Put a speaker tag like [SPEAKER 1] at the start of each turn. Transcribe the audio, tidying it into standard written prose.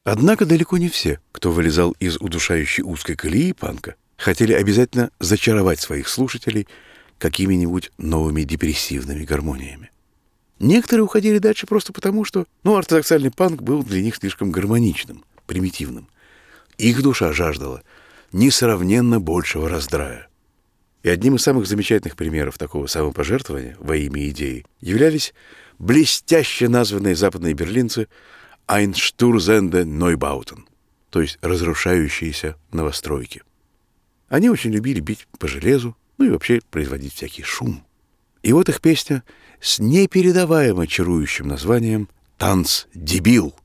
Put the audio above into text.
[SPEAKER 1] Однако далеко не все, кто вылезал из удушающей узкой колеи панка, хотели обязательно зачаровать своих слушателей какими-нибудь новыми депрессивными гармониями. Некоторые уходили дальше просто потому, что ортодоксальный панк был для них слишком гармоничным, примитивным. Их душа жаждала несравненно большего раздрая. И одним из самых замечательных примеров такого самопожертвования во имя идеи являлись блестяще названные западные берлинцы «Einstürzende Neubauten», то есть разрушающиеся новостройки. Они очень любили бить по железу, и вообще производить всякий шум. И вот их песня с непередаваемо чарующим названием «Танц-дебил».